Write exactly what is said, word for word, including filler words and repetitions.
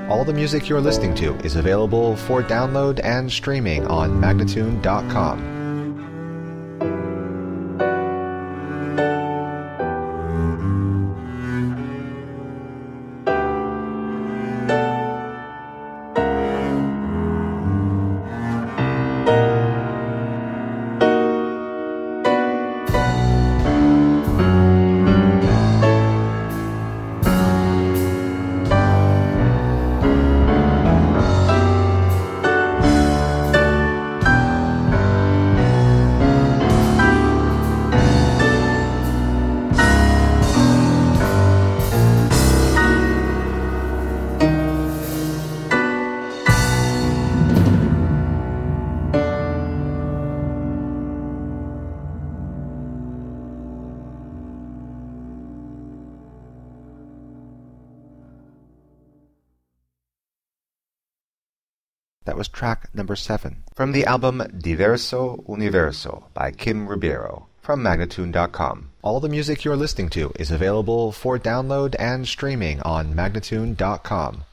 All the music you're listening to is available for download and streaming on Magnatune dot com. That was track number seven from the album Diverso Universo by Kim Ribeiro from Magnatune dot com. All the music you're listening to is available for download and streaming on Magnatune dot com.